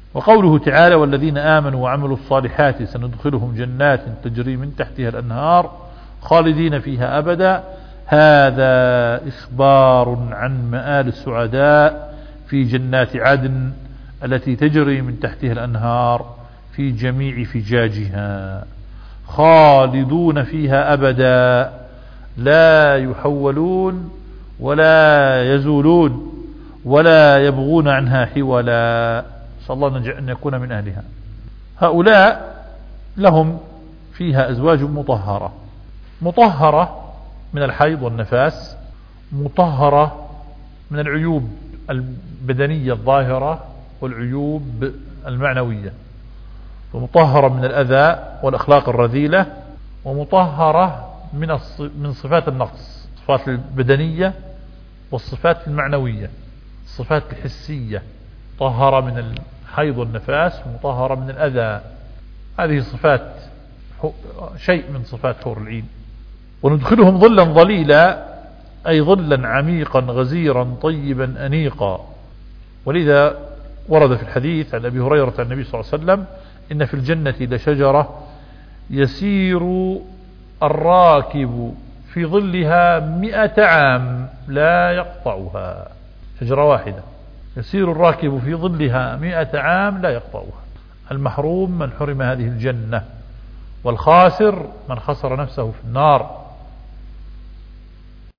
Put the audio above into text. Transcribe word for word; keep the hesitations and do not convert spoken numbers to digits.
وقوله تعالى والذين آمنوا وعملوا الصالحات سندخلهم جنات تجري من تحتها الأنهار خالدين فيها أبدا، هذا إخبار عن مآل السعداء في جنات عدن التي تجري من تحتها الأنهار في جميع فجاجها، خالدون فيها أبدا لا يحولون ولا يزولون ولا يبغون عنها حولا. صلى الله أن يكون من أهلها. هؤلاء لهم فيها أزواج مطهرة، مطهرة من الحيض والنفاس، مطهرة من العيوب البدنية الظاهرة والعيوب المعنوية، ومطهرة من الأذى والأخلاق الرذيلة، ومطهرة من من صفات النقص، الصفات البدنية والصفات المعنوية، الصفات الحسية، مطهرة من الحيض والنفاس، ومطهرة من الأذى. هذه صفات شيء من صفات حور العين. وندخلهم ظلا ظليلا أي ظلا عميقا غزيرا طيبا أنيقا. ولذا ورد في الحديث عن أبي هريرة عن النبي صلى الله عليه وسلم إن في الجنة لشجرة يسير الراكب في ظلها مئة عام لا يقطعها، شجرة واحدة يسير الراكب في ظلها مئة عام لا يقطعها. المحروم من حرم هذه الجنة، والخاسر من خسر نفسه في النار.